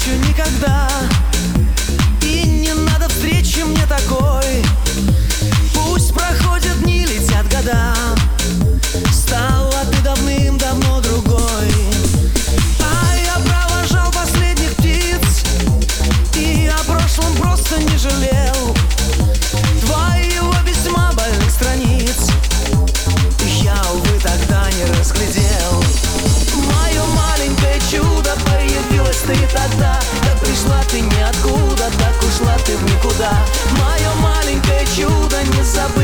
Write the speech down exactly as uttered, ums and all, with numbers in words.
еще никогда. И не надо встречи мне такой. Пусть проходят дни, летят года. Стала ты давным-давно другой. А я провожал последних птиц и о прошлом просто не жалел. Твоего письма больных страниц я, увы, тогда не разглядел. Мое маленькое чудо, появилась ты тогда. Да пришла ты ниоткуда, так ушла ты в никуда. Мое маленькое чудо, не забыть